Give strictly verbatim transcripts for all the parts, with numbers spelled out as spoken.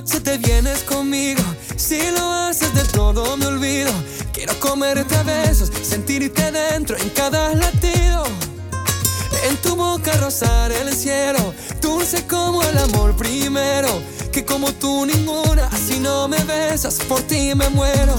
noche te vienes conmigo. Si lo haces de todo me olvido. Quiero comerte a besos, sentirte dentro en cada latido. En tu boca rozar el cielo, dulce como el amor primero. Que como tú ninguna, si no me besas, por ti me muero.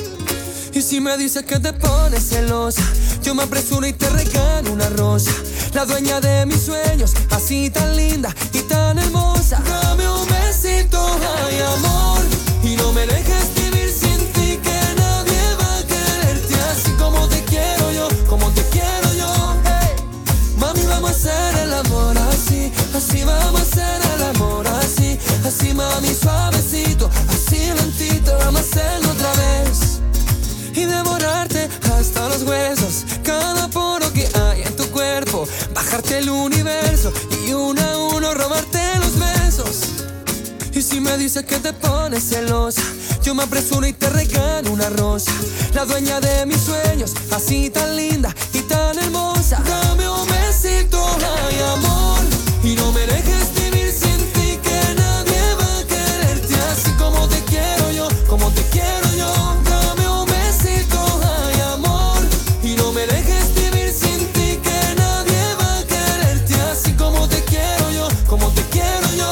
Y si me dices que te pones celosa, yo me apresuro y te regalo una rosa. La dueña de mis sueños, así tan linda y tan hermosa. Dame un besito, ay amor, y no me dejes vivir sin ti, que nadie va a quererte así como te quiero yo, como te quiero yo. Hey. Mami, vamos a hacer el amor así, así vamos a hacer el amor así, así mami suavecito, así lentito, vamos a hacerlo otra vez. Y devorarte hasta los huesos, cada poro que hay en tu cuerpo, bajarte el universo y uno a uno robarte los besos. Y si me dices que te pones celosa, yo me apresuro y te regalo una rosa. La dueña de mis sueños, así tan linda y tan hermosa. Dame un besito, ay amor, y no me dejes vivir sin ti, que nadie va a quererte así como te quiero yo, como te quiero yo. Dame un besito, ay amor, y no me dejes vivir sin ti, que nadie va a quererte así como te quiero yo, como te quiero yo.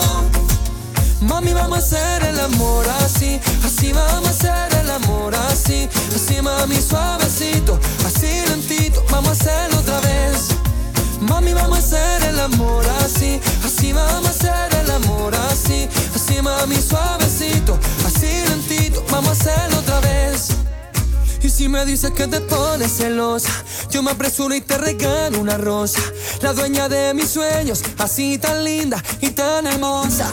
Mami, vamos a hacer el amor así, así vamos a hacer el amor así, así mami suavecito, así lentito, vamos a hacerlo otra vez. Mami, vamos a hacer el amor así, así vamos a hacer el amor así, así mami suavecito, así lentito, vamos a hacerlo otra vez. Y si me dices que te pones celosa, yo me apresuro y te regalo una rosa. La dueña de mis sueños, así tan linda y tan hermosa.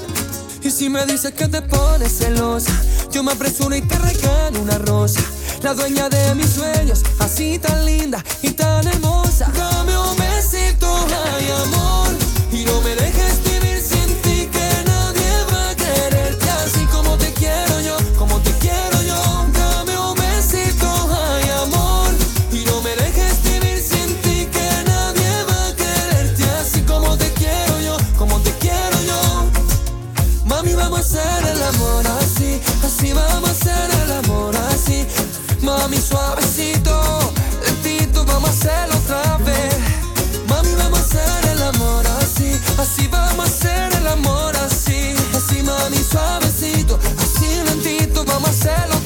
Y si me dices que te pones celosa, yo me apresuro y te regalo una rosa. La dueña de mis sueños, así tan linda y tan hermosa. Dame un besito, ay amor, y no me dejes vivir sin ti, que nadie va a quererte así como te quiero yo, como te quiero yo. Dame un besito, ay amor, y no me dejes vivir sin ti, que nadie va a quererte así como te quiero yo, como te quiero yo. Mami, vamos a hacer el amor así, así vamos a hacer el amor así. Mami, suavecito, lentito, vamos a hacerlo otra vez. Mami, vamos a hacer el amor así, así vamos a hacer el amor así, así mami, suavecito, así lentito, vamos a hacerlo